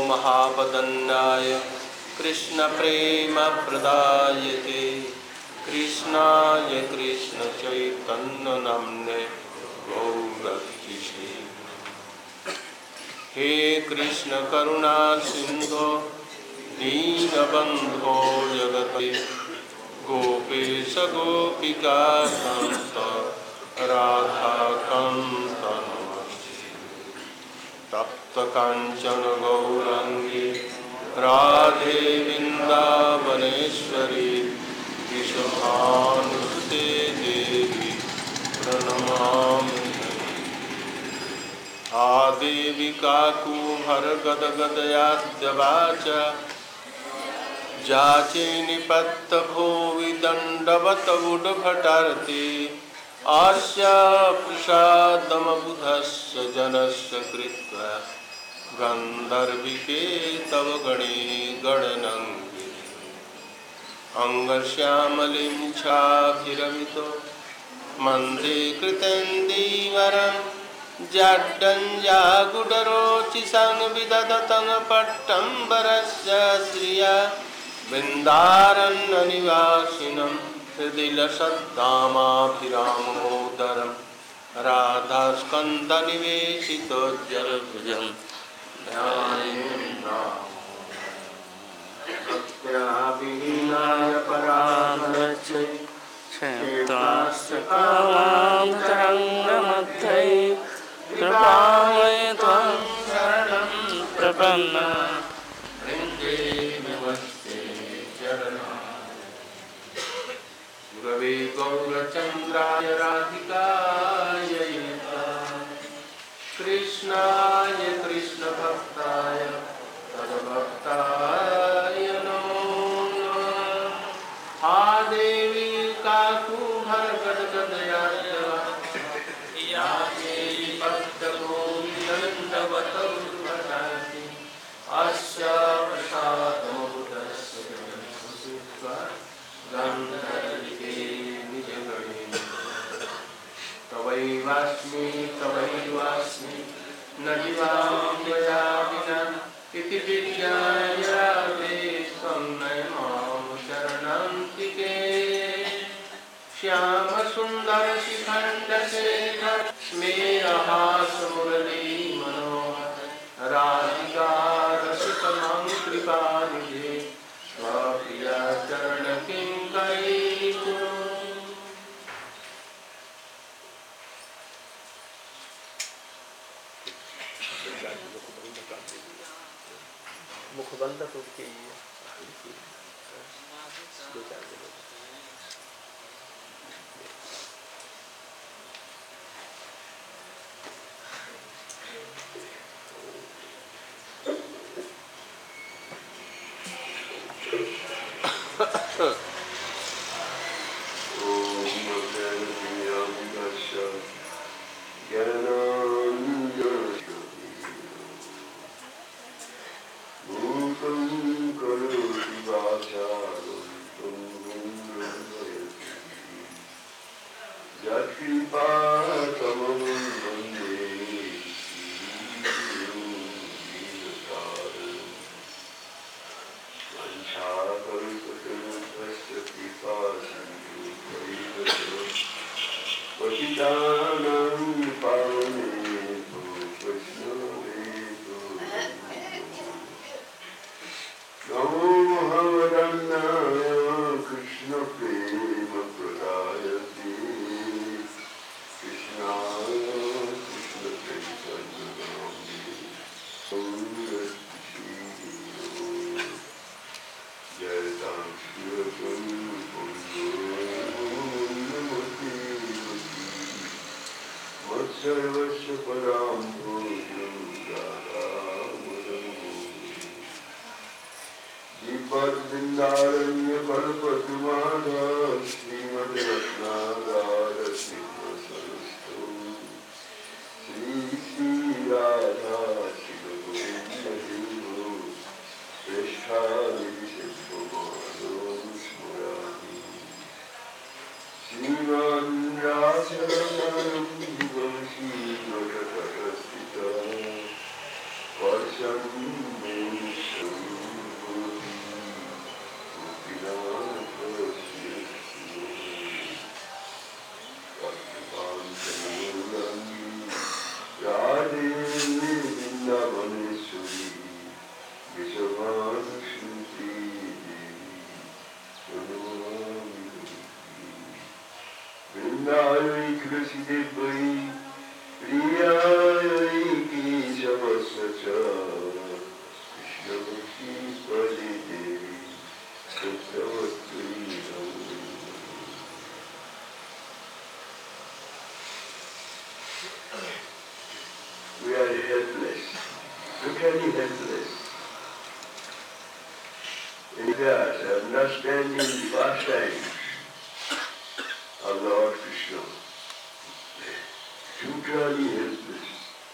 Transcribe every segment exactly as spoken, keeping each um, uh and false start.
महावदन्याय कृष्णप्रेमप्रदायते कृष्णाय कृष्णचैतन्यनाम्ने गौरक्षिषे। हे कृष्ण करुणा सिंधो दीनबंधो जगते गोपेश गोपिका कांत राधा कांत नमस्ते। तप्त कांचन गौरांगी राधे वृंदावनेश्वरी विश्वभानुसुते देवी प्रणमामि। आदेवी काकुभर गदगदयाद्यवाच जाचे निपत्त भुवि दंडवत उड्भटार्ति आस्या प्रसादमबुधस्य जनस्य कृत्वा गंधर्विके तव गणे गणनंगे अंगश्यामलिं छाभिरमितो मंदे कृतेन्दीवरं जाड्डञ्जागुडरोचिषं विदधतं पट्टम्बरस्य श्रिया वृन्दारण्यनिवासिनं हृदि लसद्दामाभिरामोदरं राधास्कन्धनिवेशितोज्जलभुजं सत्याभिहीनाय पराधरच्यै क्षेत्रास्तकामान्तरङ्गमध्ये कृपामय त्वं शरणं प्रपन्ना वृन्दे नमस्ते चरणं। गुरवे गौरचन्द्राय राधिकायै कृष्णाय कृष्णभक्ताय तद्भक्ताय नमो नमः। आदेवी काकुभरगदगदयाय याचे पद्मगोविन्दवत उद्भटार्ति अस्य प्रसादमबुधस्य जनस्य गन्धर्विके निजगणे तवैवास्मि तवैवास्मि न जीवाम्यया विना इति विज्ञाय राधे त्वं नयनां शरणान्तिके। श्यामसुन्दर शिखण्डशेखर स्मेरहासमुरली मनोहर राधिका रसिकमं कृपानिधे स्वप्रिया चरणकिङ्करी कुरु। मुखबंद तो के दो चार दिन totally helpless. In that understanding the pastime of Lord Krishna, totally helpless.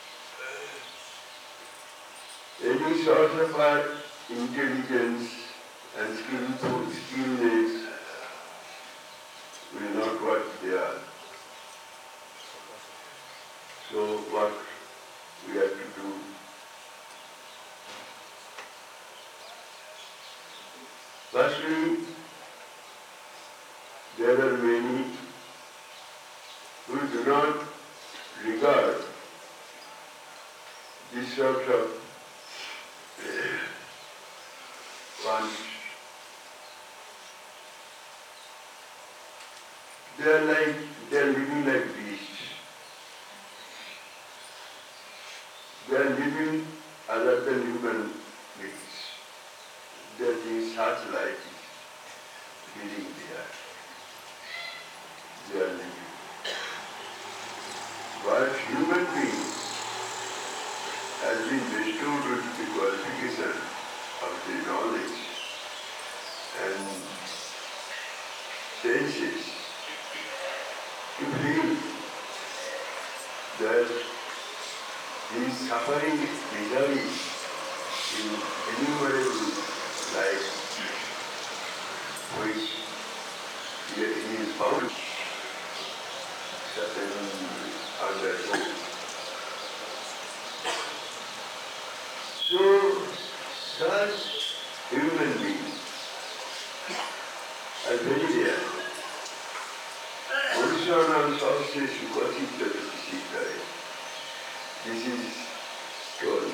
Any sort of our intelligence and skillful skillness will not work there. So what we have to do? Firstly, there are many who do not regard this sort of wants. They are like, they are living like beasts. They are living other than human beings. That is such life is living there. They are living. But human beings has been bestowed with the qualification of the knowledge and senses to feel that he is suffering misery in innumerable life which he is bound to certain undergo. So, such human beings are very rare. Original sources what is the Sita. This is told.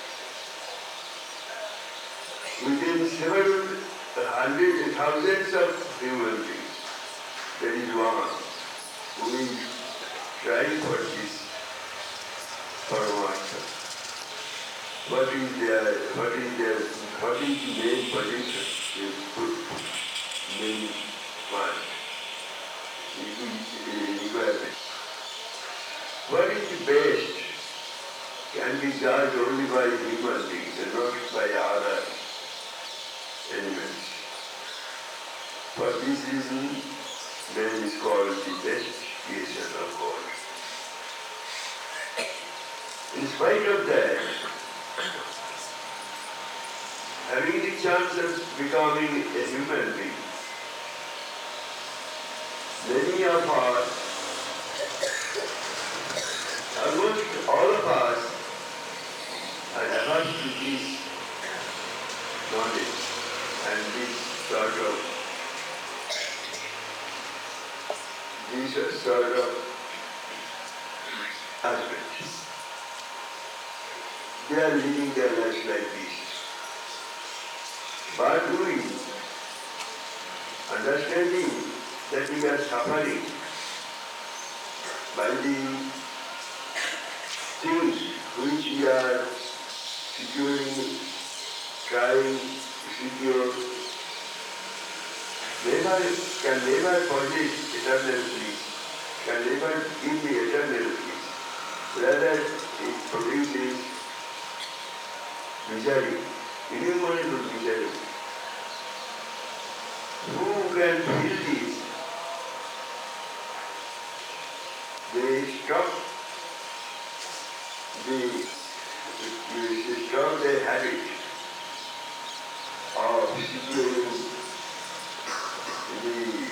Within several hundreds, thousands of human beings, there is one who is trying for this Paramartha. What is their, what is their, what is the main position they put, main one, requirement. What is the best can be judged only by human beings and not by other animals. For this reason, man is called the best creation of God. In spite of that, having the chance of becoming a human being, many of us, almost all of us, are averse to this knowledge and this sort of, this sort of husband. They are living their lives like this. But we, understanding that we are suffering by the things which we are securing, trying to secure, never, can never possess eternal peace, can never give the eternal peace. Rather, it produces misery, innumerable misery. Who can feel this? They stop the, they stop their habit of securing the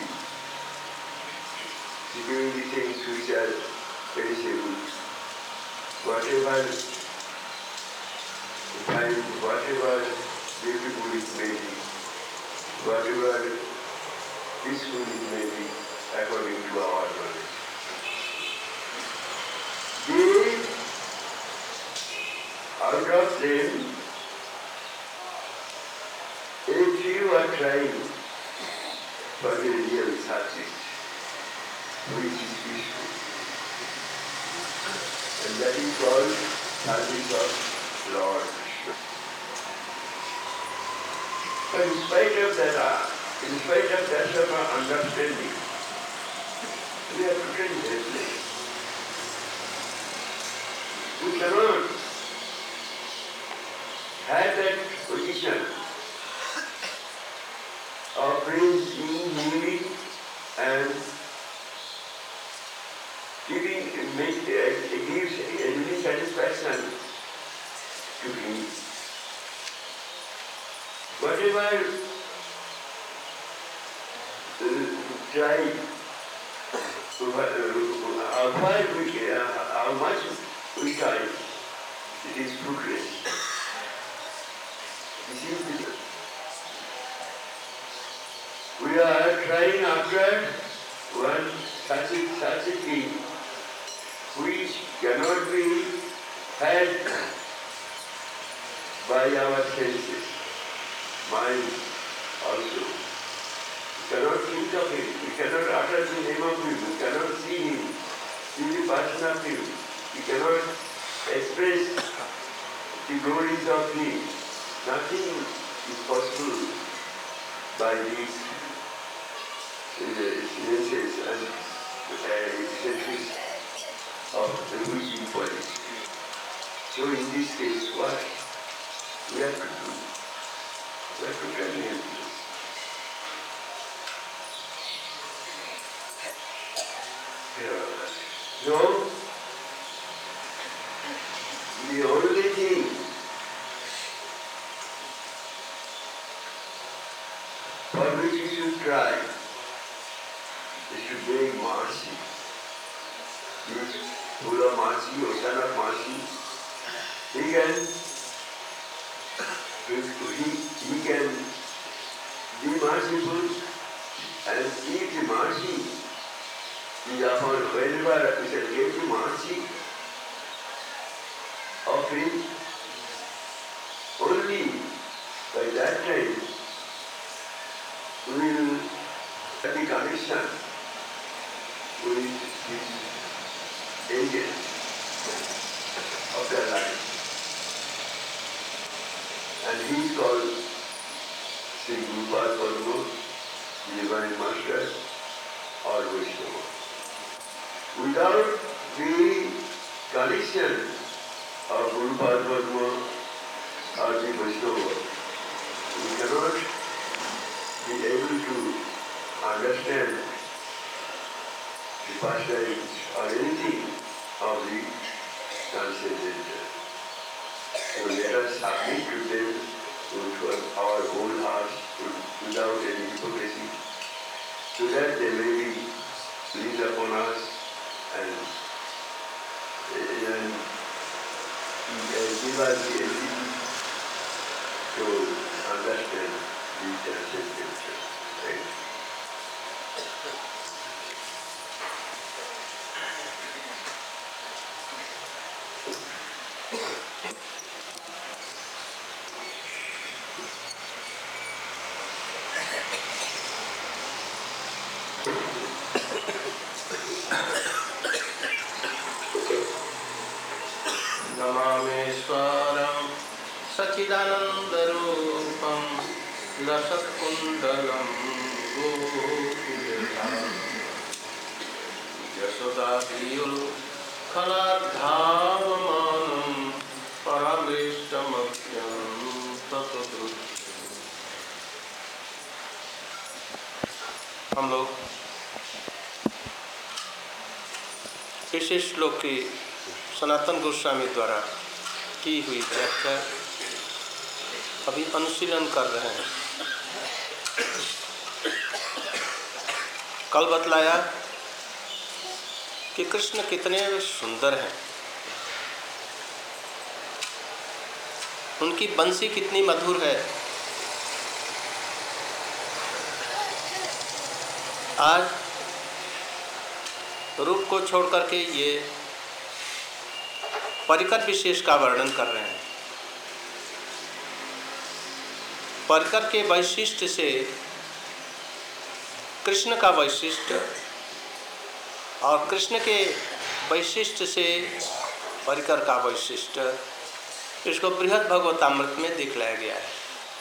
securing the things which are perishable. Whatever fine, whatever beautiful it may be, whatever peaceful it may be, according to our knowledge. They, out of them, a few are trying for the real success, which is peaceful. And that is called service of Lord. But in spite of that, in spite of that sort of understanding, we are totally helpless. We cannot had that position of bringing healing and giving, make, uh, gives any satisfaction to me. Whatever uh, try, uh, how far we, uh, how much we try, it is fruitless. This is the, we are trying after one such a, such a thing which cannot be had by our senses, mind also. We cannot think of him, we cannot utter the name of him, we cannot see him, see the person of him, we cannot express the glories of him. Nothing is possible by these senses and uh, senses of the wishing for it. So in this case, what we have to do? We have to tell him this. So, the only thing for which you should try is to bring mercy. This full of mercy, ocean of mercy, he can, he, he can be merciful, and if the mercy is upon whenever we shall get the mercy of him, only by that time we will have the connection with these angels of their life. And he is called Sri Gurupad Padma, the Divine Master, or Vaishnava. Without the connection of Gurupad Padma or the Vaishnava, we cannot be able to understand the pastimes or anything of the transcendental. So let us submit to them with our whole hearts without any hypocrisy, so that they may be pleased upon us and, and, and give us the ability to understand the transcendental. Right? Namameshwaram Sachidanandarupam Lasatkundalam Gopilam Yasodadiyul Khaladhavamanam Parameshtamapyam Tatadrut. हम लोग इस श्लोक की सनातन गोस्वामी द्वारा की हुई व्याख्या अभी अनुशीलन कर रहे हैं। कल बतलाया कि कृष्ण कितने सुंदर हैं, उनकी बंसी कितनी मधुर है। आज रूप को छोड़ करके ये परिकर विशेष का वर्णन कर रहे हैं। परिकर के वैशिष्ट्य से कृष्ण का वैशिष्ट्य और कृष्ण के वैशिष्ट्य से परिकर का वैशिष्ट्य, इसको बृहद भगवतामृत में दिखलाया गया है।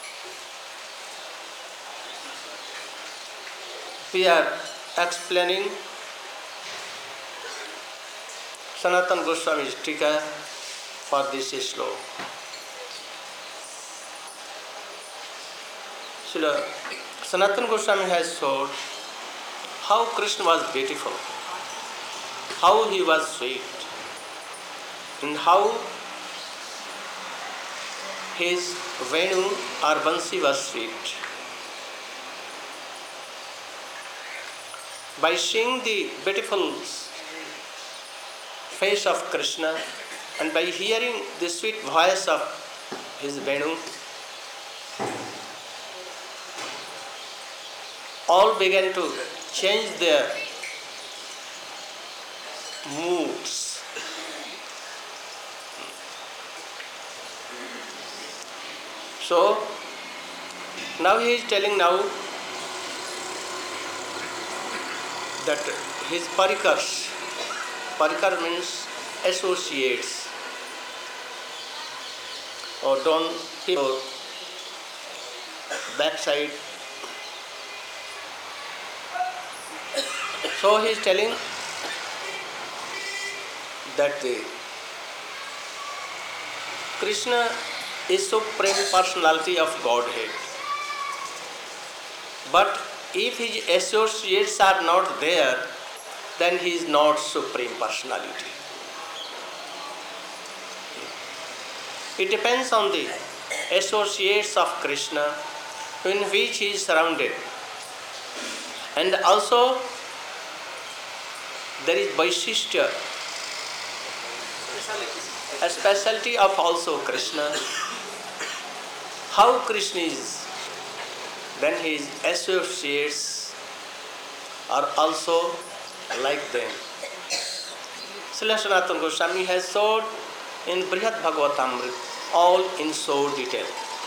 We are explaining Sanatana Goswami's tika for this sloka. Srila Sanatana Goswami has showed how Krishna was beautiful, how he was sweet, and how his Venu or Bansi was sweet. By seeing the beautiful face of Krishna and by hearing the sweet voice of his Venu, all began to change their moods. So, now he is telling now that his parikars, parikar means associates, or don't keep your backside. So he is telling that the Krishna is supreme personality of Godhead. But if his associates are not there, then he is not supreme personality. It depends on the associates of Krishna in which he is surrounded. And also there is Vaishishthya, a specialty of also Krishna. How Krishna is, then his associates are also like them. Srila Sanatana Goswami has showed in Brihad Bhagavatamrita all in so detail.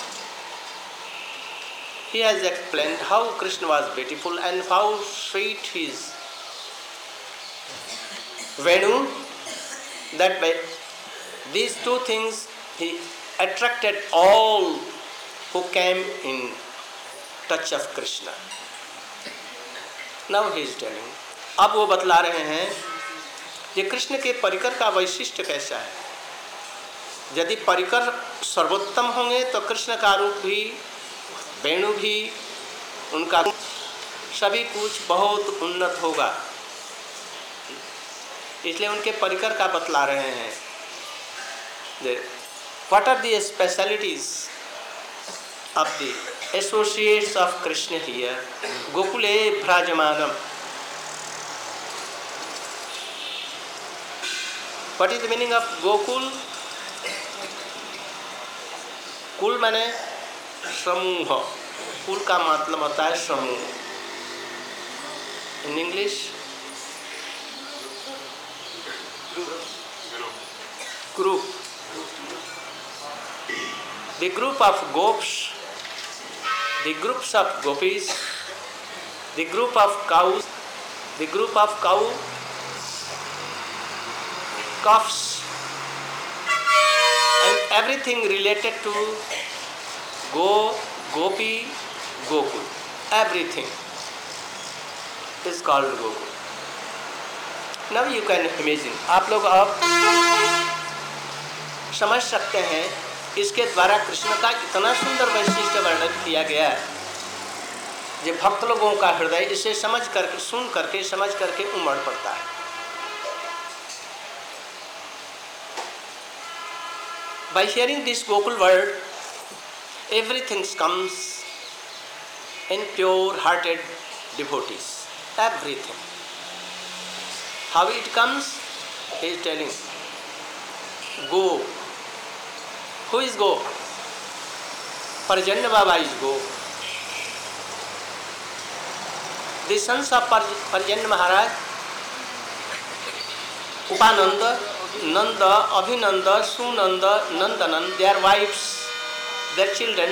He has explained how Krishna was beautiful and how sweet his Venu, that by these two things he attracted all who came in touch of Krishna. Now he is telling, अब वो बतला रहे हैं ये कृष्ण के परिकर का वैशिष्ट्य कैसा है. यदि परिकर सर्वोत्तम होंगे तो कृष्ण का रूप भी, वेणु भी, उनका सभी कुछ बहुत उन्नत होगा. इसलिए उनके परिकर का बतला रहे हैं. What are the specialities of the associates of Krishna here? Gokule Bhrajamanam. What is the meaning of Gokul? कुल माने समूह. कुल का मतलब होता है समूह. In English, group. The group of gops, the groups of gopis, the group of cows, the group of cow calves, and everything related to go, gopi, gokul. Everything is called gokul. Now you can imagine. आप लोग अब समझ सकते हैं इसके द्वारा कृष्ण का इतना सुंदर वैशिष्ट्य वर्णन किया गया है जो भक्त लोगों का हृदय इसे समझ करके, सुन करके, समझ करके उमड़ पड़ता है. By hearing this Gokul word, everything comes in pure-hearted devotees. Everything. How it comes? He is telling. Go. Who is Go? Parjanya Baba is Go. The sons of Parjanya Maharaj, Upananda, Nanda, Abhinanda, Sunanda, Nandanand, their wives, their children,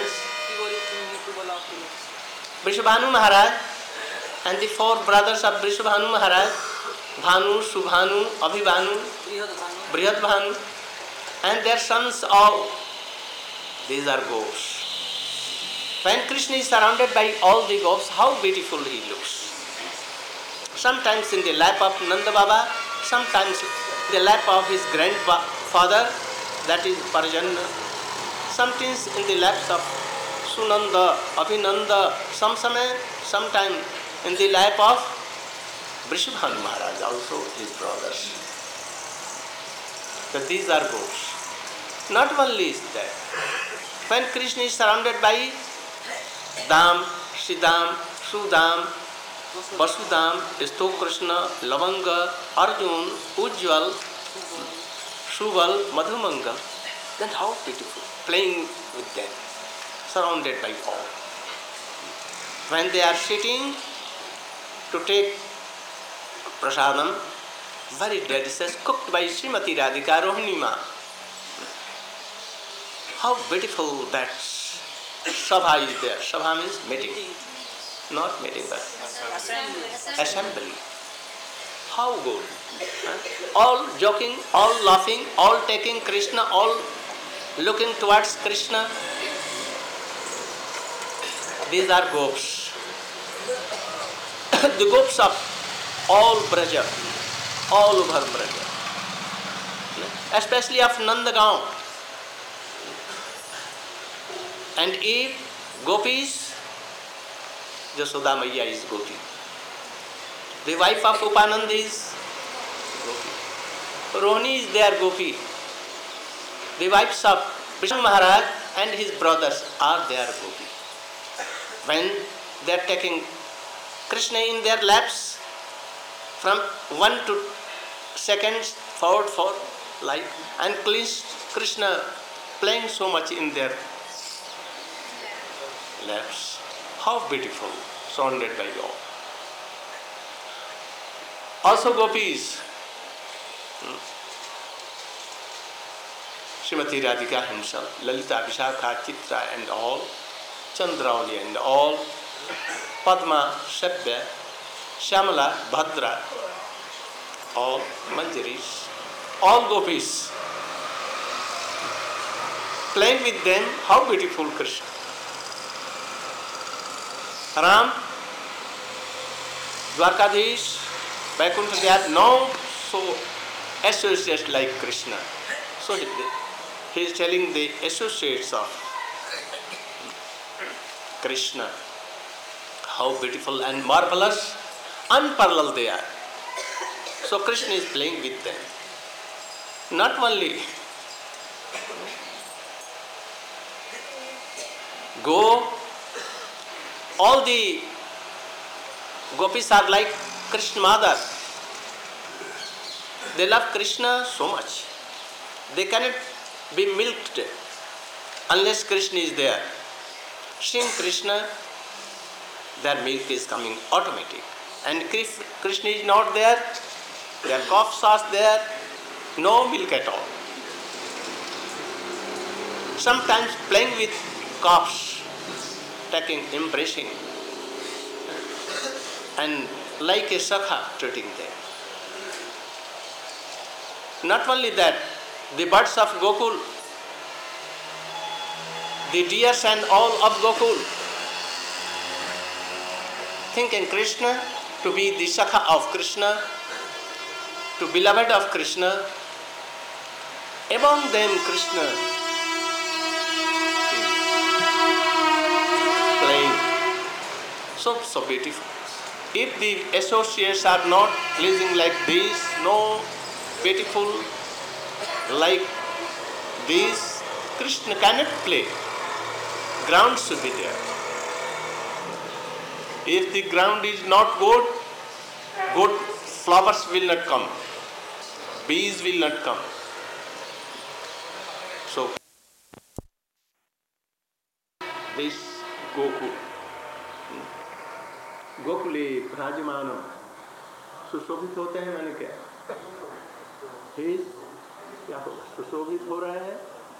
Vrishabhanu Maharaj, and the four brothers of Vrishabhanu Maharaj, Bhanu, Subhanu, Abhibhanu, Brihadbhanu, and their sons all, these are gops. When Krishna is surrounded by all the gops, how beautiful he looks. Sometimes in the lap of Nanda Baba, sometimes in the lap of his grandfather, that is Parjanya, sometimes in the laps of Sunanda, Abhinanda, some समय, sometime in the life of Vrishabhanu Maharaj, also his brothers. So these are goats. Not only is that, when Krishna is surrounded by Dam, Shridam, Sudam, Vasudam, Sto Krishna, Lavanga, Arjun, Ujjwal, Subal, Madhumangal, then how beautiful, playing with them, surrounded by all. When they are sitting to take prasadam, very delicious, cooked by Srimati Radhika Rohini Ma. How beautiful that Sabha is there. Sabha means meeting. Not meeting, but assembly. How good. All joking, all laughing, all taking Krishna, all looking towards Krishna. These are gops. The gops of all Braja, all over Braja. Especially of Nandagaon. And if gopis, Jasoda Maiya is gopi. The wife of Upanand is gopi. Rohini is their gopi. The wives of Vishnu Maharaj and his brothers are their gopi. When they are taking Krishna in their laps, from one to seconds, forward, forward, like, and Krishna playing so much in their laps. How beautiful, surrounded by all. Also gopis, hmm. Srimati Radhika himself, Lalita, Vishakha, Chitra and all, Chandrauli and all, Padma, Shabya, Shyamala, Bhadra, all Manjaris, all gopis, playing with them, how beautiful Krishna. Ram, Dwarkadhish, Vaikuntha, they are no so associates like Krishna. So he, he is telling the associates of Krishna, how beautiful and marvelous, unparalleled they are. So Krishna is playing with them. Not only go, all the gopis are like Krishna mother. They love Krishna so much. They cannot be milked unless Krishna is there. Seeing Krishna, their milk is coming automatic. And Krishna is not there, their coughs are there, no milk at all. Sometimes playing with coughs, taking, embracing, and like a sakha treating them. Not only that, the birds of Gokul, the deers and all of Gokul, thinking Krishna to be the sakha of Krishna, to beloved of Krishna. Among them Krishna is playing. So, so beautiful. If the associates are not pleasing like this, no beautiful like this, Krishna cannot play. Ground should be there. If the ground is not good, good flowers will not come, bees will not come. So, this Gokul, गोकुले भ्राजमानम सुशोभित होते हैं, मैंने क्या हे क्या हो सुशोभित हो रहा है,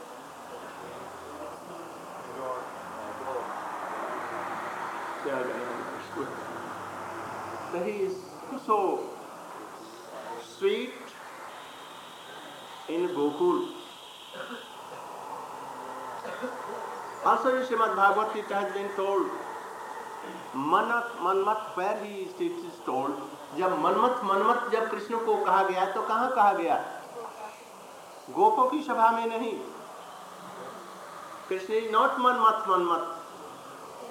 क्या he is so sweet in Gokul. Also in Srimad Bhagavad Gita has been told, मनत Manmath where he is told, जब मनमत मनमत जब कृष्ण को कहा गया तो कहाँ कहा गया? गोपों की सभा में नहीं. Krishna is not Manmath Manmath.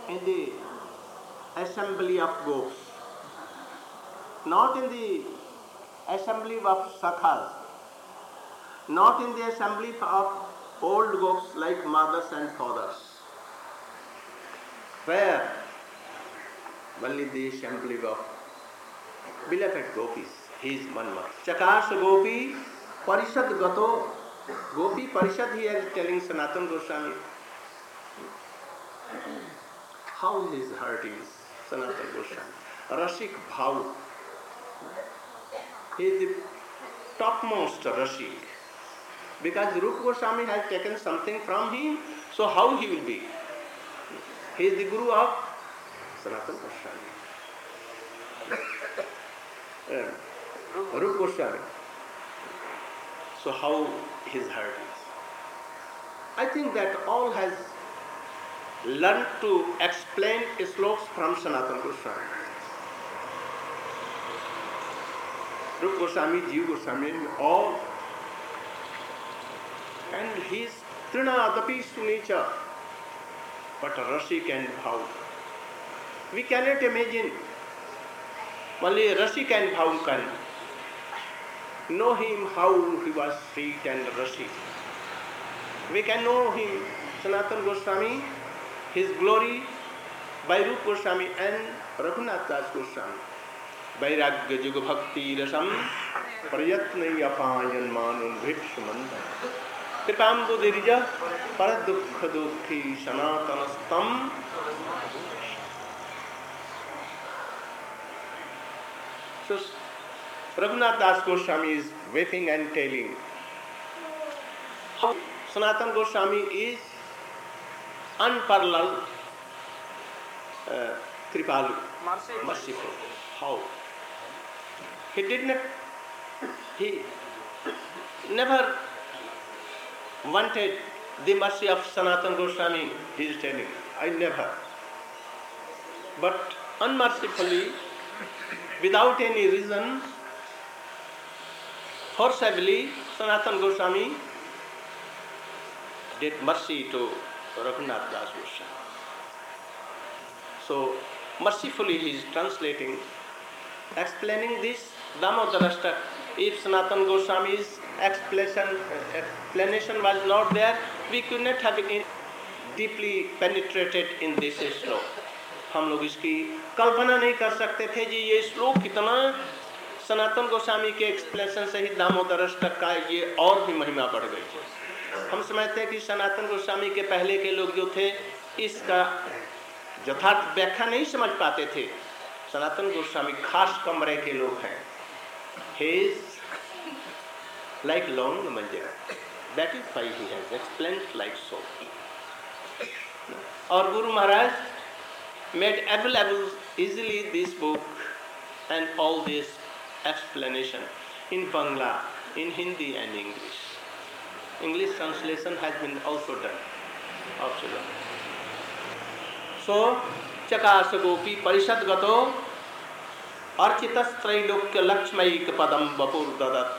in the assembly of gopis, not in the assembly of sakhas, not in the assembly of old gopis like mothers and fathers. Where? Only the assembly of beloved gopis. He is Manmat. Chakash gopi parishad gato. Gopi parishad, he is telling Sanatana Goswami how his heart is. Sanatana Goswami. Rashik bhav. He is the topmost Rashik. Because Rupa Goswami has taken something from him, so how he will be? He is the guru of Sanatana Goswami. uh, Rupa Goswami. So how his heart is? I think that all has learned to explain slokas from Sanatana Goswami. Rupa Goswami, Jiva Goswami, all. And he is Trina Adapi Sunicha, but Rashik and Bhav. We cannot imagine. Only Rashik and Bhav can know him how he was sweet and Rashik. We can know him, Sanatana Goswami, his glory by Rupa Goswami and Raghunath Das Goswami. Vairagya Juga Bhakti Rasam Prayatna Yapayan Manun Bhikshmanta Kripambu Dirija Paradukha Dukhi Sanatanastam. So Raghunath Das Goswami is weeping and telling how Sanatana Goswami is unparalleled uh, Kripalu, merciful. How? He did not, he never wanted the mercy of Sanatana Goswami, he is telling. I never. But unmercifully, without any reason, forcibly, Sanatana Goswami did mercy to Raghunath Das Goswami. So, mercifully he is translating, explaining this Damodarashtak. If Sanatana Goswami's explanation, explanation was not there, we could not have been deeply penetrated in this श्लोक. हम लोग इसकी कल्पना नहीं कर सकते थे जी ये श्लोक कितना सनातन गोस्वामी के एक्सप्लेनेशन से ही दामोदरष्टक का ये और भी महिमा बढ़ गई थी. हम समझते हैं कि सनातन गोस्वामी के पहले के लोग जो थे इसका यथार्थ व्याख्या नहीं समझ पाते थे. सनातन गोस्वामी खास कमरे के लोग हैं. He is like long manjara. That is why he has explained like so. Our Guru Maharaj made available easily this book and all this explanation in Bangla, in Hindi and English. English translation has been also done. Also done. So, Chakasa Gopi Parishad Gato Architas Trailokya Lakshmaik Padam Vapur Dadat.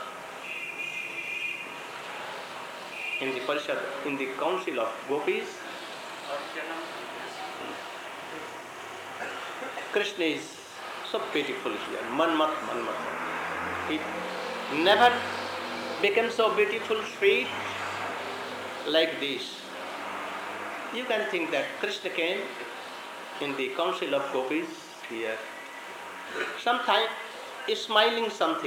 In the Parishad, in the council of Gopis, Krishna is so beautiful here. Manmat, Manmat. He never became so beautiful, sweet like this. You can think that Krishna came in the council of Gopis here. Sometimes is smiling something.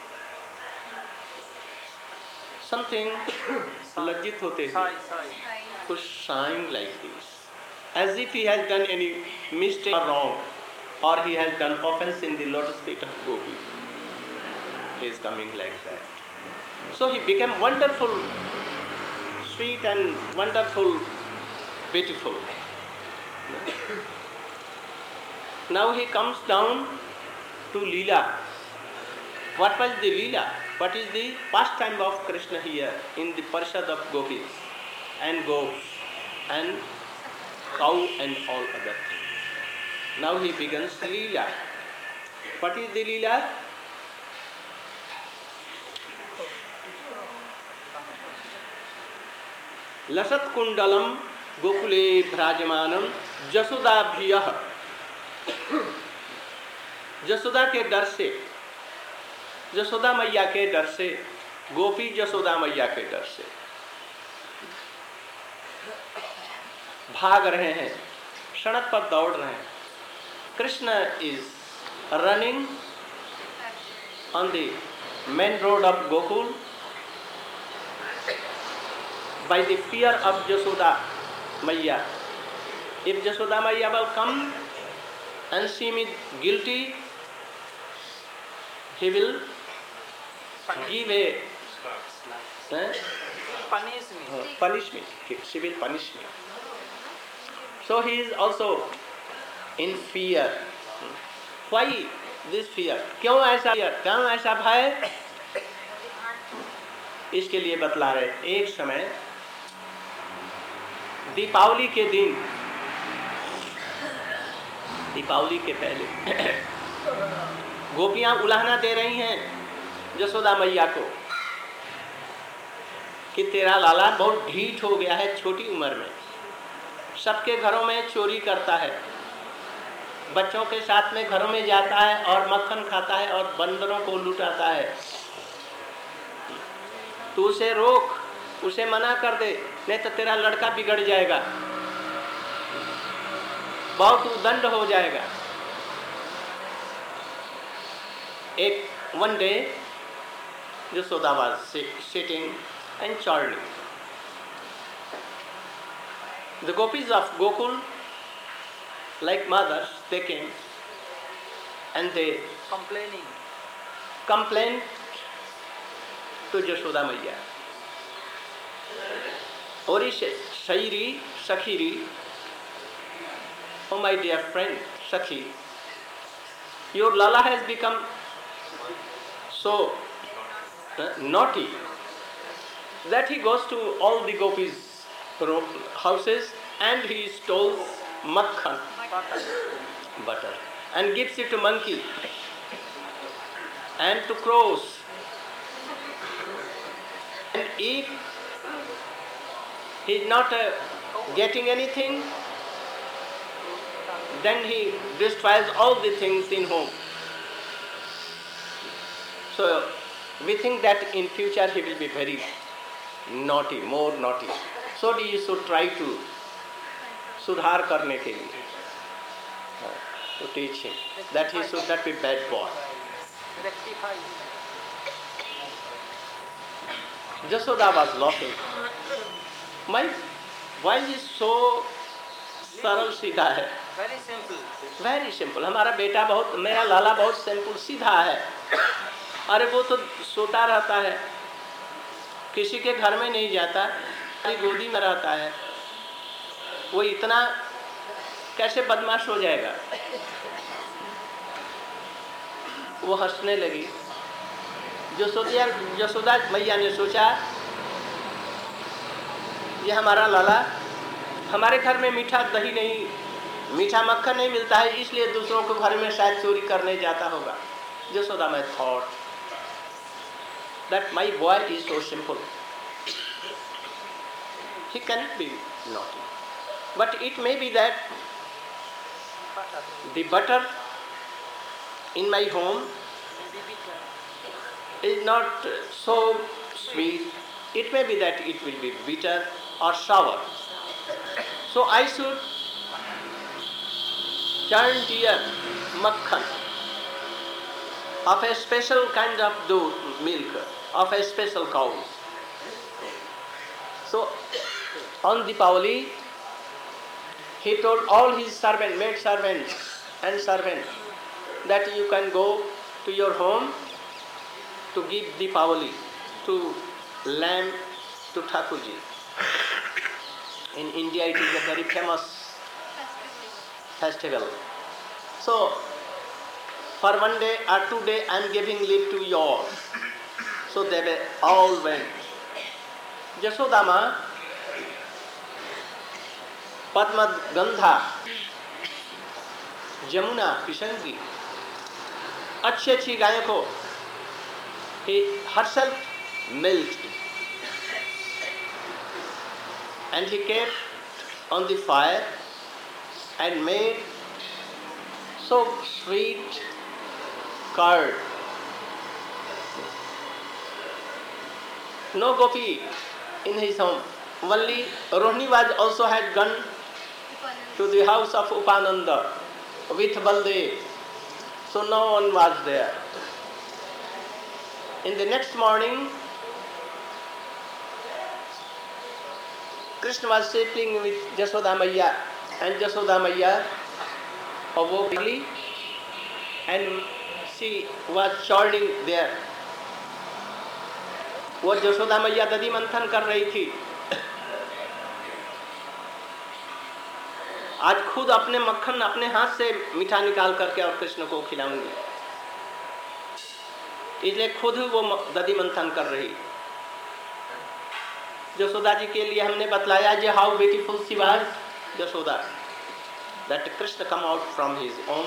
Something lajjit hote hai. Kuch sighing like this. As if he has done any mistake or wrong. Or he has done offense in the lotus feet of Gopi. He is coming like that. So he became wonderful, sweet and wonderful, beautiful. Now he comes down to Leela. What was the Leela? What is the pastime of Krishna here in the Parishad of Gopis and goats and cow and all other things? Now he begins Leela. What is the Leela? Lasat kundalam गोकुले भ्राजमानम जसोदाभ्यः, Jasoda के डर से, जसोदा मैया के डर से, गोपी जसोदा मैया के डर से भाग रहे हैं, सड़क पर दौड़ रहे हैं. Krishna is running on the main road of Gokul by the fear of Jasoda Maiya. If Jasoda Maiya will come and see me guilty, he will give a eh? punish me. Uh, punish me. She will punish me. So he is also in fear. Why this fear? क्यों ऐसा fear? क्यों ऐसा भय? इसके लिए बतला रहे. एक समय दीपावली के दिन, दीपावली के पहले गोपियां उलाहना दे रही हैं जसोदा मैया को कि तेरा लाला बहुत ढीठ हो गया है छोटी उम्र में, सबके घरों में चोरी करता है, बच्चों के साथ में घरों में जाता है और मक्खन खाता है और बंदरों को लुटाता है. तू उसे रोक, उसे मना कर दे, नहीं तो तेरा लड़का बिगड़ जाएगा, बहुत उदंड हो जाएगा. एक one day Jasoda was sitting and churning. The gopis of Gokul, like mothers, they came and they Complaining. complained to Jasoda Maiya. Ori Shairi, Sakhiri, oh my dear friend, Sakhi, your Lala has become so uh, naughty that he goes to all the gopis' houses and he stole makhan, butter, and gives it to monkey and to crows. And if he is not uh, getting anything, then he destroys all the things in home. So we think that in future he will be very naughty, more naughty. So we should try to sudhar karne ke liye, uh, to teach him that he should not be bad boy. Rectify. Jasoda was laughing. My voice is so सरल सीधा है. Very simple. Very simple. हमारा बेटा बहुत, मेरा लाला बहुत simple सीधा है. अरे वो तो सोता रहता है, किसी के घर में नहीं जाता, गोदी में रहता है, वो इतना कैसे बदमाश हो जाएगा. वो हंसने लगी. जसोदा जसोदा मैया ने सोचा ये हमारा लाला, हमारे घर में मीठा दही नहीं, मीठा मक्खन नहीं मिलता है, इसलिए दूसरों के घर में शायद चोरी करने जाता होगा. Jasoda Mai thought that my boy is so simple, he cannot be naughty. But it may be that the butter in my home is not so sweet. It may be that it will be bitter or sour. So I should turn dear makhan of a special kind of dough, milk, of a special cow. So on Deepavali, he told all his servants, maid servants and servants, that you can go to your home to give Deepavali to lamb to Thakurji. In India it is a very famous festival. So for one day or two days I am giving leave to you all. So they were all went. Jasoda Ma, Padma Gandha, Jamuna, Kishan ki अच्छी अच्छी गायों को he herself milked and he kept on the fire and made so sweet curd. No gopi in his home. Only Rohini was also had gone to the house of Upananda with Baldev. So no one was there. In the next morning, Krishna was sleeping with Jashoda Maiya, and Jashoda Maiya awoke early and she was churning there. वो जशोदा मैया दधि मंथन कर रही थी. आज खुद अपने मक्खन अपने हाथ से मीठा निकाल करके और कृष्ण को खिलाऊंगी, इसलिए खुद वो दधि मंथन कर रही. जशोदा जी के लिए हमने बतलाया जे how beautiful she was Yashoda, that Krishna come out from his home.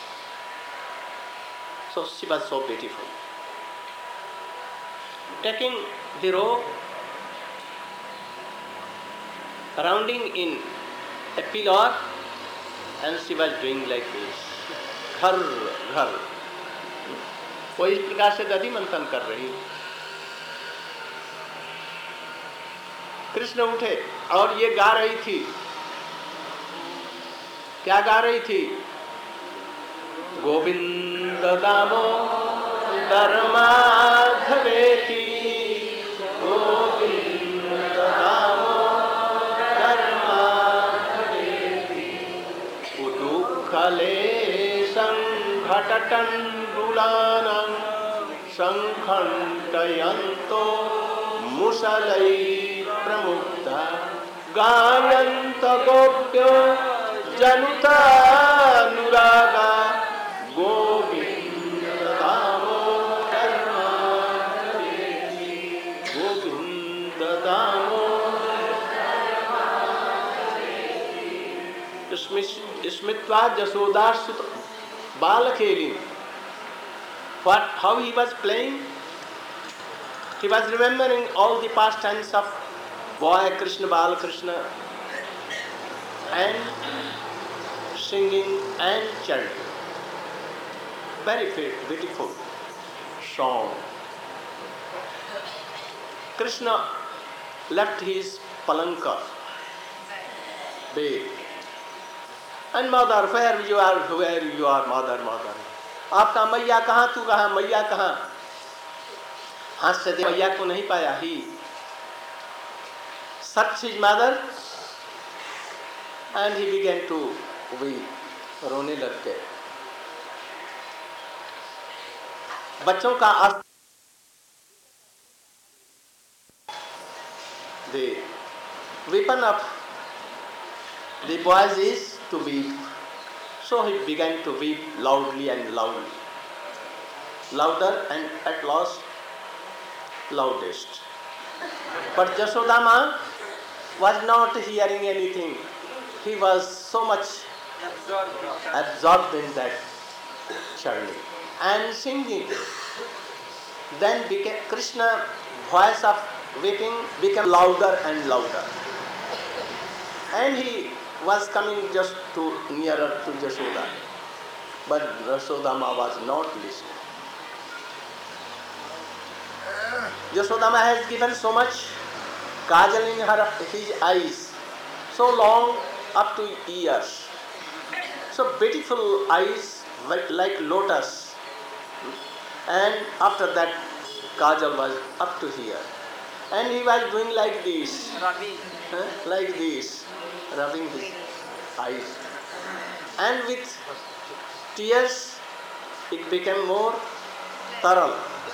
So she was so beautiful. Taking the rope, rounding in a pillar, and she was doing like this. घर घर वो इस प्रकार से दधि मंथन कर रही. कृष्ण उठे और ये गा रही थी. क्या गा रही थी? गोविंद दामोदर माधवेति, गोविंद दामोदर माधवेति, उदुखलेशं घटटण्डुलानं संखण्डयन्तो मुसलै प्रमुग्धा, गायन्त गोप्यो जनुतानुरागा, गोविंद दामोदर माधवेति, गोविंद दामोदर माधवेति. स्मृत्वा जशोदा सुत बालखेली. What, how he was playing? He was remembering all the pastimes of boy Krishna, Bal Krishna, and singing and chanting. Very beautiful song. Krishna left his palanka bed. And mother, where you are, where you are, mother, mother. आपका मैया कहाँ, तू कहाँ, मैया कहाँ? हाथ से मैया को नहीं पाया. ही searched his mother and he began to weep. रोने लग गए. बच्चों का अर्थ, the weapon of the boys is to weep. So he began to weep loudly and loudly, louder and at last loudest. But Jashoda Ma was not hearing anything. He was so much absorbed in that churning and singing. Then became Krishna voice of weeping became louder and louder, and he was coming just to nearer to Jashoda, but Jashoda Ma was not listening. Jashoda Ma has given so much kajal in her his eyes, so long up to ears, so beautiful eyes like lotus, and after that kajal was up to here, and he was doing like this, huh? like this, rubbing his eyes, and with tears it became more thorough,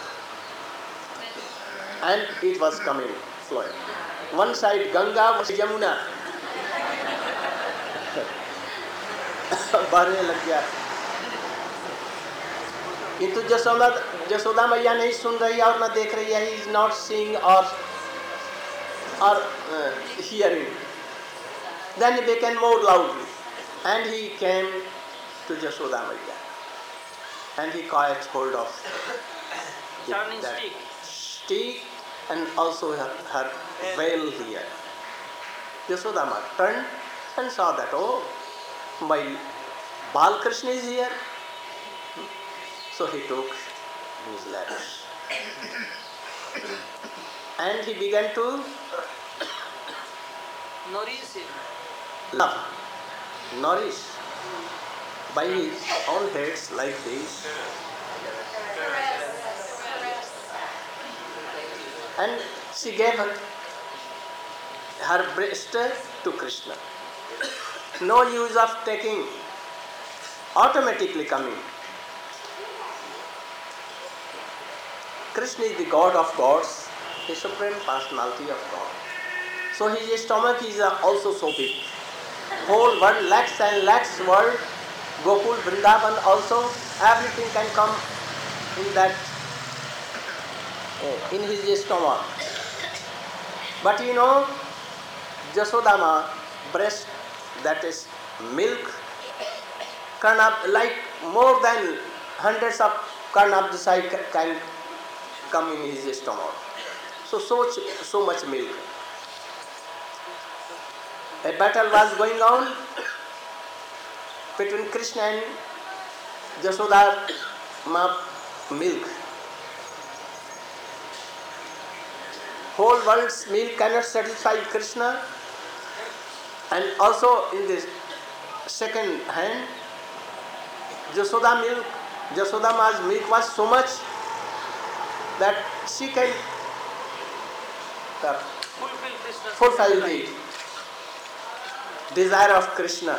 and it was coming flowing. One side Ganga was Yamuna. बहने लग गया. किंतु जसोदा जसोदा मैया नहीं सुन रही और न देख रही है. He is not seeing or or uh, hearing. Then he became more loudly, and he came to Jashoda Maiya, and he caught hold of the, that stick. stick and also her, her veil here. Jashoda Ma turned and saw that, oh, my Balkrishna is here. So he took his laps. And he began to Nourish him. love, nourish by his own heads like this. And she gave her, her breast to Krishna. No use of taking, automatically coming. Krishna is the God of gods, the supreme personality of God. So his stomach is also so big. Whole world, lakhs and lakhs world, Gokul, Vrindavan also, everything can come in that, in his stomach. But you know, Jasodama breast, that is milk, Karnab, like more than hundreds of Karnabdasai can come in his stomach. So, so, so much milk. A battle was going on between Krishna and Jasoda ma milk. Whole world's milk cannot satisfy Krishna, and also in the second hand, Jasoda milk, Jasoda ma's milk was so much that she can uh, Fulfill Krishna's fulfill the desire of Krishna.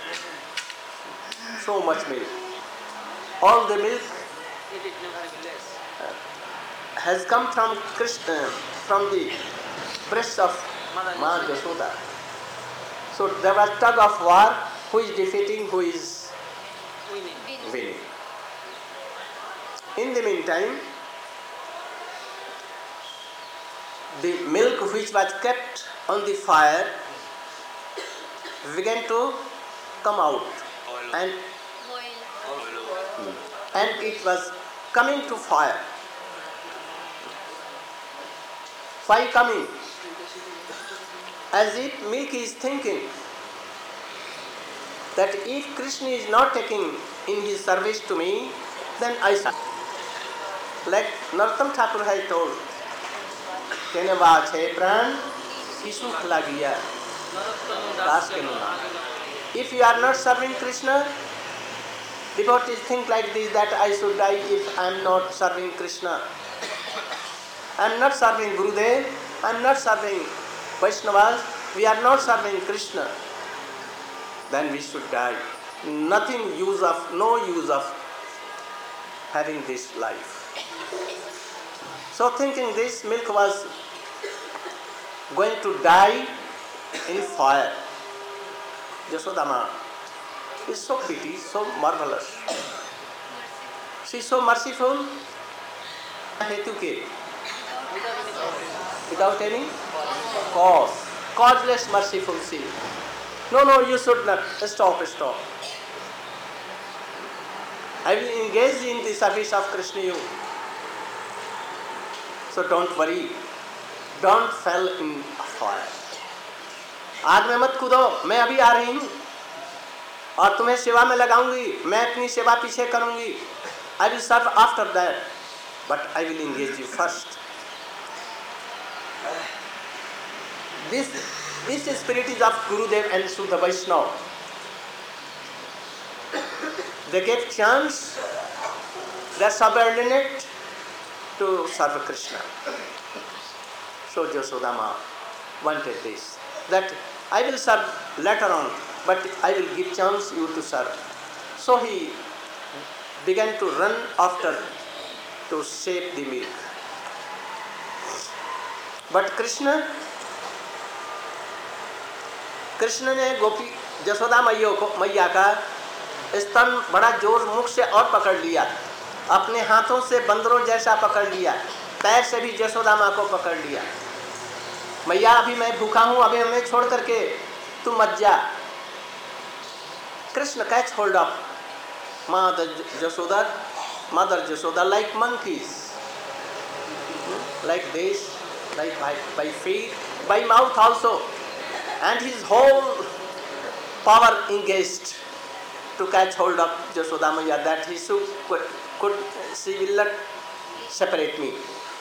So much milk. All the milk It is nevertheless. has come from Krishna, from the breast of Ma Jasoda. So there was tug of war, who is defeating, who is Winning. winning. In the meantime, the milk which was kept on the fire began to come out, and and it was coming to fire. Why coming? As if milk is thinking that if Krishna is not taking in his service to me, then I shall. Like Narottam Thakur has told, Kene vache pran Shisu khala gaya das ke nuna. If you are not serving Krishna, devotees think like this, that I should die if I am not serving Krishna. I am not serving Gurudev, I am not serving Vaishnavas, we are not serving Krishna. Then we should die. Nothing use of, no use of having this life. So thinking this, milk was going to die in fire. Jasodama is so pretty, so marvelous. She is so merciful. Hetu ke? Without any cause. Causeless, merciful she. No, no, you should not. Stop, stop. I will engage in the service of Krishna you. So don't worry. Don't fall in fire. आग में मत कूदो, मैं अभी आ रही हूँ और तुम्हें सेवा में लगाऊंगी, मैं अपनी सेवा पीछे करूंगी. I will serve after that, but I will engage you first. This this spirit is of Gurudev and Shuddha Vaishnava. They get chance, they are subordinate to serve Krishna. So Jasodama wanted this, that I will serve later on, but I will give chance you to serve. So he began to run after to save the milk. But Krishna, Krishna ने गोपी जसोदा मैया को मैया का स्तन बड़ा जोर मुख से और पकड़ लिया, अपने हाथों से बंदरों जैसा पकड़ लिया, पैर से भी जसोदा माँ को पकड़ लिया. मैया अभी मैं भूखा हूँ, अभी हमें छोड़ करके तू मत जा. Krishna catch hold of mother Yashoda, mother Yashoda like monkeys, like this, like by, by feet, by mouth also, and his whole power engaged to catch hold of Jashoda Maya that he should, could, could she will not separate me.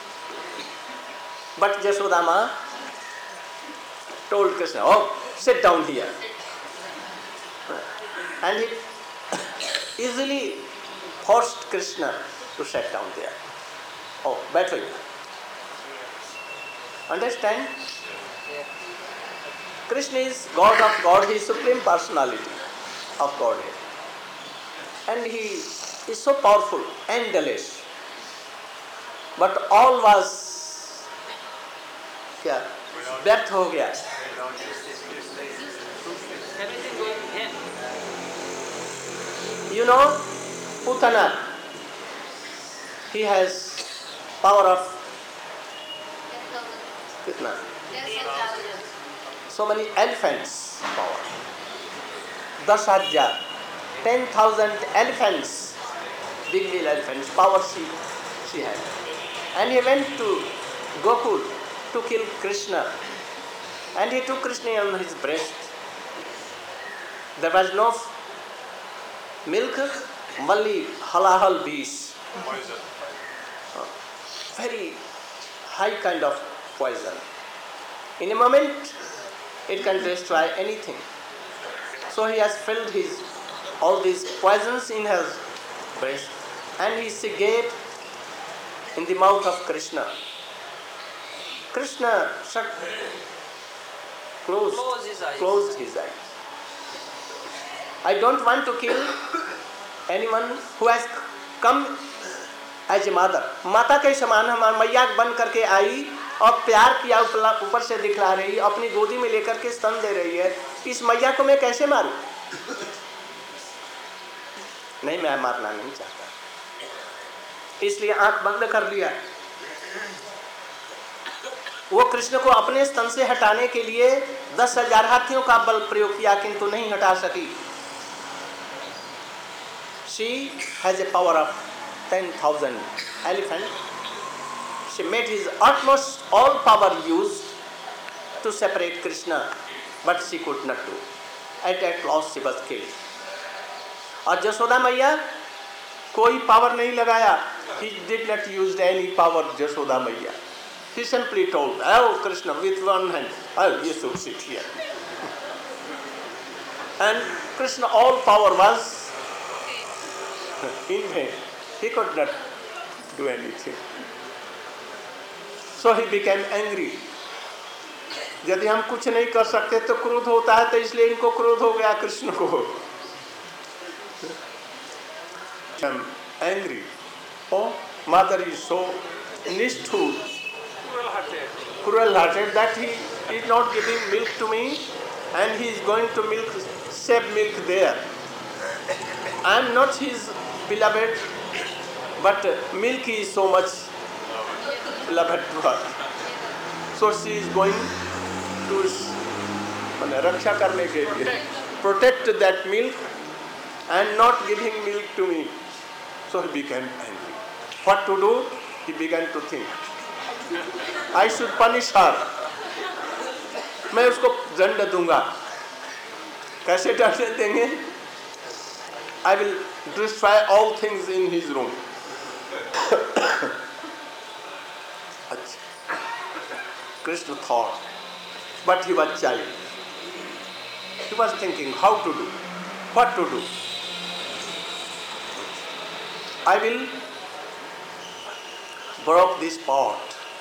But Jashoda Ma told Krishna, oh, sit down here. And he easily forced Krishna to sit down there. Oh, better. Understand? Krishna is God of God, he is Supreme Personality of Godhead. And he is so powerful, endless. But all was क्या व्यर्थ हो गया. Everything going in. You know, Putana, he has power of kitna? So many elephants power. Das हजार, ten thousand elephants, big big elephants, power she, she had. And he went to Gokul to kill Krishna. And he took Krishna on his breast. There was no milk, only halahal bees. Very high kind of poison. In a moment, it can destroy anything. So he has filled his all these poisons in his breast, and he gave in the mouth of Krishna. Krishna shut, closed, Close his eyes. closed his eyes. I don't want to kill anyone who has come as a mother. माता के समान हमारी मैया बन करके आई और प्यार किया ऊपर से दिखला रही, अपनी गोदी में लेकर के स्तन दे रही है. इस मैया को मैं कैसे मारूं? नहीं, मैं मारना नहीं चाहता, इसलिए आंख बंद कर लिया. वो कृष्ण को अपने स्तन से हटाने के लिए दस हजार हाथियों का बल प्रयोग किया, किंतु नहीं हटा सकी. She has a power of ten thousand elephants. She made his utmost all power used to separate Krishna, but she could not do. At at last she was killed. और जसोदा मैया कोई पावर नहीं लगाया. He did not use any power, Jashoda मैया. He simply told, oh Krishna, with one hand, oh, you should sit here. And Krishna, all power was in vain. He could not do anything. So he became angry. यदि हम कुछ नहीं कर सकते तो क्रोध होता है, तो इसलिए इनको क्रोध हो गया कृष्ण को. I'm angry. Oh, mother is so nishthur, cruel-hearted that he is not giving milk to me, and he is going to milk, save milk there. I am not his beloved, but milk is so much beloved to her. So she is going to raksha karne ke liye, protect that milk and not giving milk to me. So he became angry. What to do? He began to think. I should punish her. मैं उसको दंड दूंगा. कैसे दंड देंगे? I will destroy all things in his room. Krishna thought, but he was child. He was thinking how to do, what to do. I will broke this pot.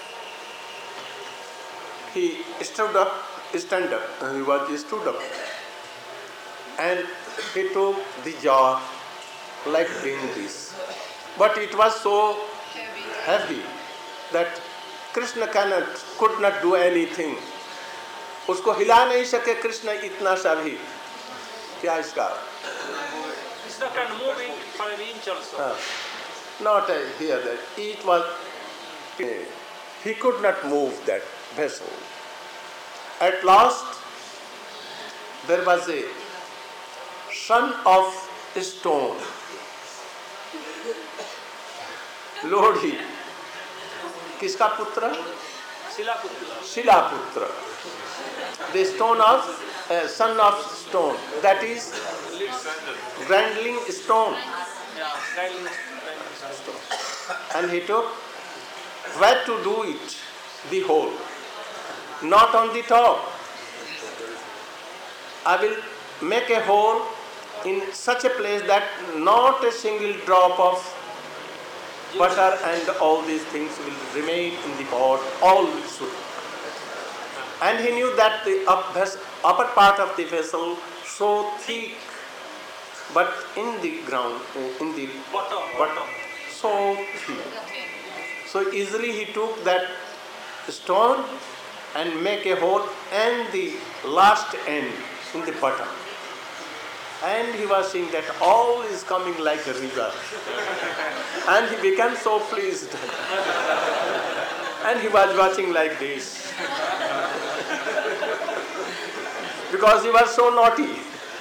He stood up, stand up, and he was stood up, and he took the jar like doing this. But it was so heavy that Krishna cannot, could not do anything. उसको हिला नहीं सके कृष्ण इतना सा भी. क्या इसका? Krishna can move it for an inch also. हाँ. Not uh, here. That it was. He could not move that vessel. At last, there was a son of stone. लोढ़ी. किसका पुत्र? Shilaputra. शिलापुत्र. The stone of uh, son of stone. That is grinding stone. Yeah, grinding, grinding stone. And he took where to do it, the hole, not on the top. I will make a hole in such a place that not a single drop of butter and all these things will remain in the pot, all should. And he knew that the up, upper part of the vessel so thick, but in the ground, in the Bottom, bottom, bottom. so thick. So easily he took that stone and make a hole and the last end in the bottom. And he was seeing that all is coming like a river. And he became so pleased. And he was watching like this. Because he was so naughty.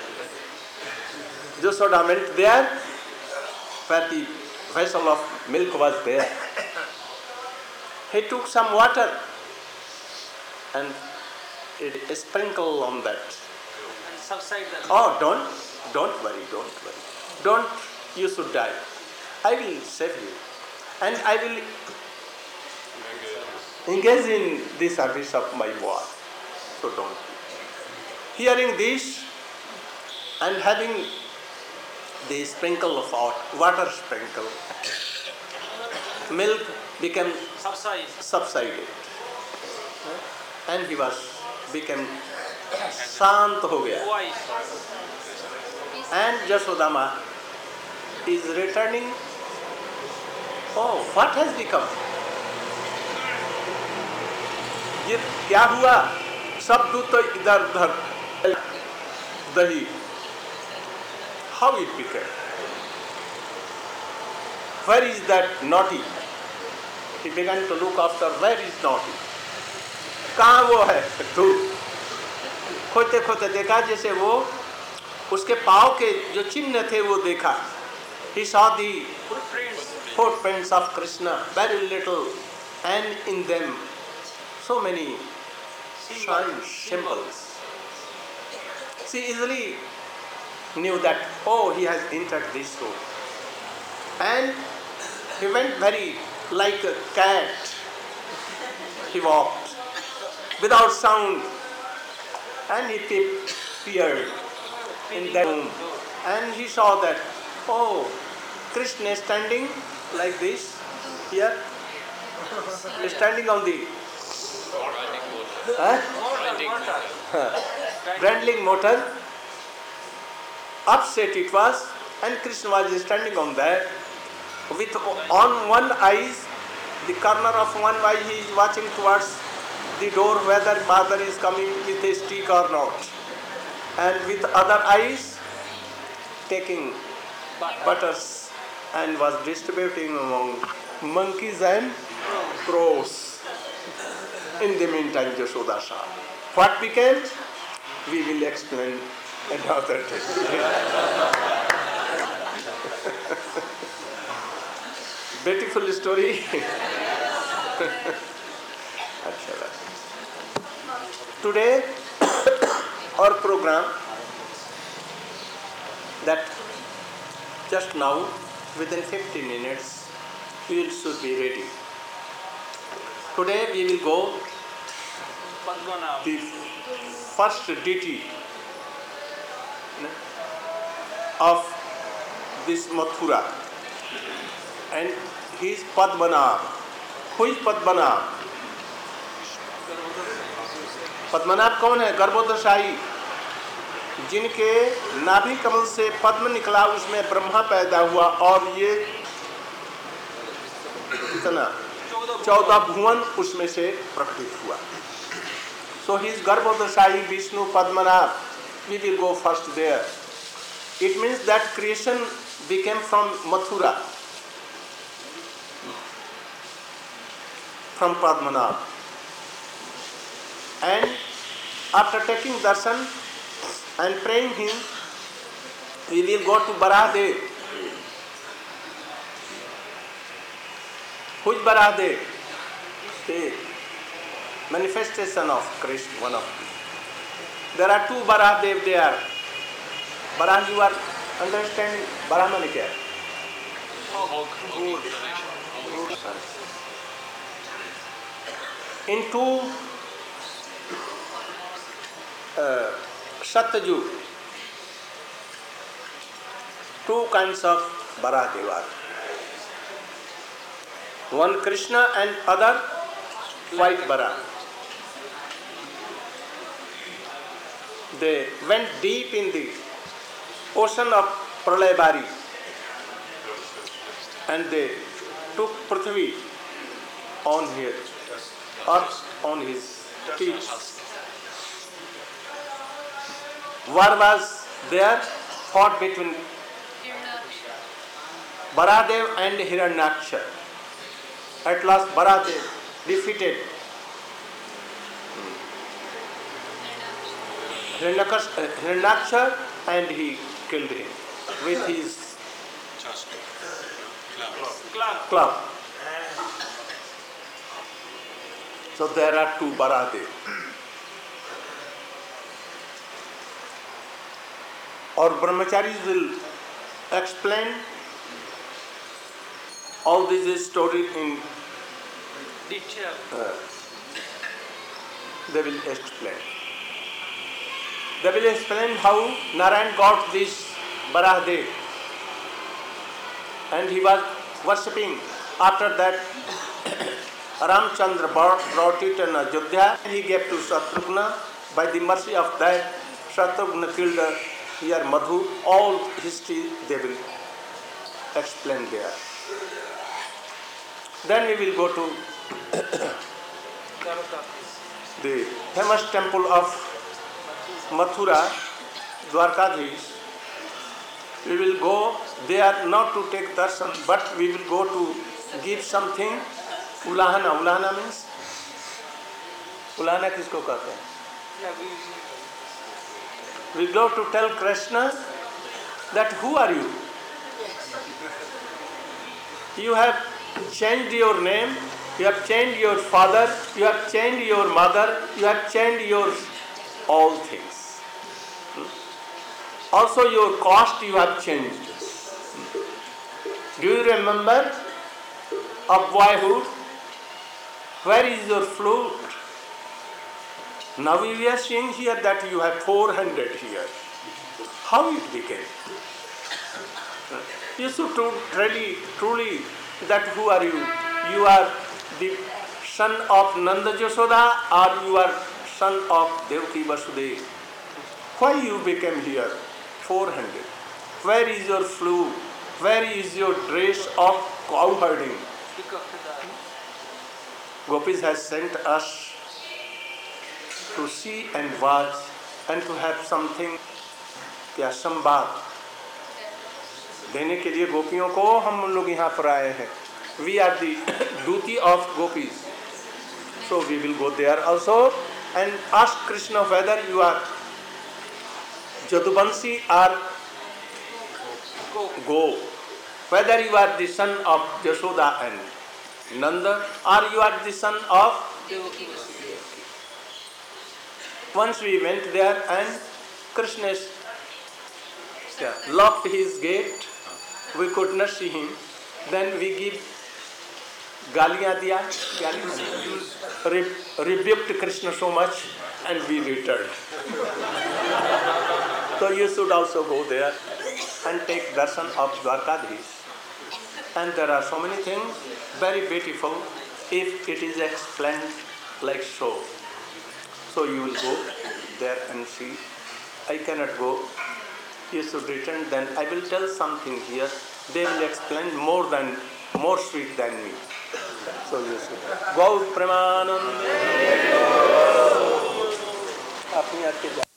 Jasoda went there, where the vessel of milk was there. He took some water and it sprinkled on that. And subside that. Oh, don't, don't worry, don't worry. Don't, you should die. I will save you. And I will engage in the service of my ward. So don't. Hearing this and having the sprinkle of water sprinkle, milk became Subside. subsided. And he was became शांत हो गया. Wise. And Jasodama is returning. Oh, what has become? ये क्या हुआ? सब दूध तो इधर उधर दही. How it became? Where is that naughty? He began to look after where is naughty. कहाँ वो है? दूध. खोते खोते देखा जैसे वो उसके पाँव के जो चिन्ह थे वो देखा. He saw the Footprints. footprints of Krishna, very little, and in them so many signs, symbols. She easily knew that, oh, he has entered this room. And he went very like a cat. He walked without sound, and he peered in that room. And he saw that, oh, Krishna is standing like this, here, standing on the huh? grinding motor. Upset it was, and Krishna was standing on that. With on one eye, the corner of one eye, he is watching towards the door whether father is coming with a stick or not. And with other eyes, taking butters and was distributing among monkeys and crows. In the meantime, Jashoda saw. What became? We will explain another day. Beautiful story. Today, our program that just now, within fifteen minutes, we should be ready. Today we will go Padmanabh. the first deity of this Mathura, and he is Padmanabh. Who is Padmanabh? Padmanabha कौन है? गर्भोदशाही, जिनके नाभि कमल से पद्म निकला, उसमें ब्रह्मा पैदा हुआ और ये कितना चौदह भुवन उसमें से प्रकटित हुआ. So he is गर्भोदशाही Vishnu Padmanabha. We will go first there. It means that creation became from Mathura, from Padmanabh. And after taking darshan and praying him, we will go to Barahadev. Who is Barahadev? The manifestation of Krishna, one of them. There are two Barahadev there. Baraha, you are understanding? Baraha means क्या? In two uh, Satyajug, two kinds of Barahadev. One Krishna and other white Baraha. They went deep in the ocean of Pralay Bari and they took Prithvi on his earth, on his feet. War was there, fought between Barahadev and Hiranyaksha. At last Barahadev defeated Hiranyaksha and he killed him with his club. So there are two Barahadev. Our brahmacharis will explain all this story in detail. Uh, they will explain. They will explain how Narayan got this Barahadev and he was worshipping. After that, Ramchandra brought it in Ajodhya and he gave to Shatrugna. By the mercy of that, Shatrugna killed here Madhu. All history they will explain there. Then we will go to the famous temple of Mathura, Dwarkadhish. We will go there not to take darshan, but we will go to give something. Ulahana, Ulahana means? Ulahana kisko कहते हैं? We go to tell Krishna that who are you? You have changed your name, you have changed your father, you have changed your mother, you have changed your all things. Also your caste you have changed. Do you remember of boyhood? Where is your flute? Now we are seeing here that you have four hundred here. How it became? You should really, truly, that who are you? You are the son of Nanda Yashoda or you are son of Devaki Vasudeva? Why you became here? four hundred. Where is your flute? Where is your dress of cow herding? Gopis has sent us to see and watch and to have something क्या संवाद देने के लिए गोपियों को हम लोग यहाँ पर आए हैं. We are the duty of gopis. So we will go there also and ask Krishna whether you are Jaduvanshi or Go. Whether you are the son of Yashoda and Nanda or you are the son of Once we went there and Krishna yeah, locked his gate. We could not see him. Then we give galiyan diya, Re- rebuked Krishna so much and we returned. So you should also go there and take darshan of Dwarkadhish. And there are so many things, very beautiful, if it is explained like so. So you will go there and see. I cannot go. You should return. Then I will tell something here. They will explain more than, more sweet than me. So you should. Gaur Premanand. अपनी